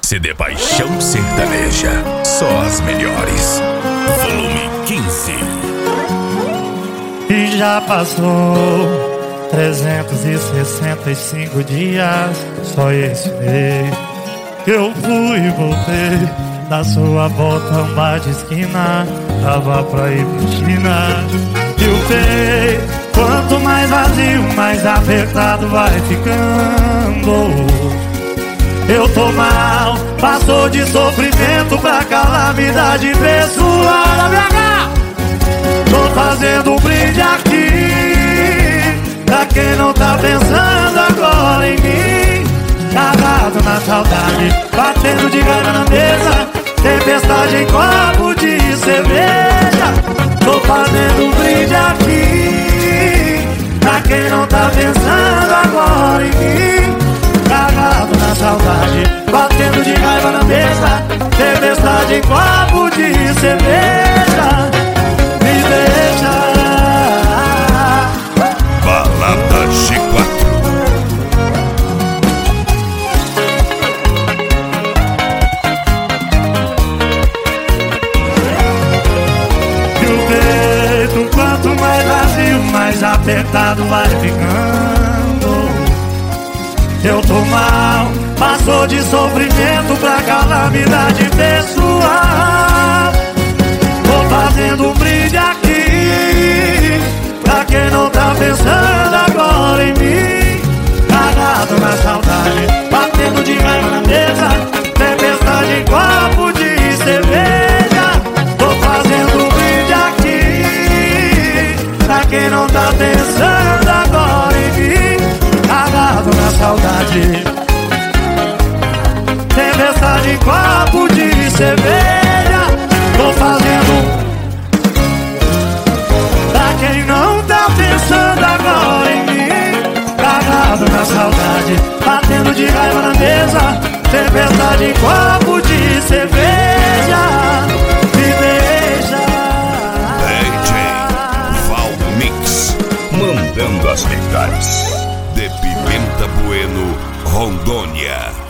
CD Paixão Sertaneja, só as melhores. Volume 15. E já passou 365 dias, só esse mês eu fui e voltei da sua volta, um bar de esquina, tava pra ir pra China. E o peito, quanto mais vazio, mais apertado vai ficando. Eu tô mal, passou de sofrimento pra calamidade pessoal. Tô fazendo um brinde aqui pra quem não tá pensando agora em mim. Agarrado na saudade, batendo de raiva na mesa, tempestade em copo de cerveja. Tô fazendo um brinde aqui pra quem não tá pensando agora em mim. Agarrado na saudade, batendo de raiva na mesa, tempestade em copo de cerveja. Me deixa. Balada G4. Quanto mais vazio, mais apertado vai ficando. Eu tô mal, passou de sofrimento pra calamidade pessoal. Tô fazendo um brinde aqui pra quem não tá pensando agora em mim. Agarrado na saudade, batendo de raiva na mesa, tempestade em copo de cerveja. Tô fazendo um brinde aqui pra quem não tá pensando agora em mim. Agarrado na saudade, tempestade em copo de cerveja. Tô fazendo pra quem não tá pensando agora em mim. Agarrado na saudade, batendo de raiva na mesa, tempestade em copo de cerveja. Me deixa. Mandando as melhores. De Pimenta Bueno, Rondônia.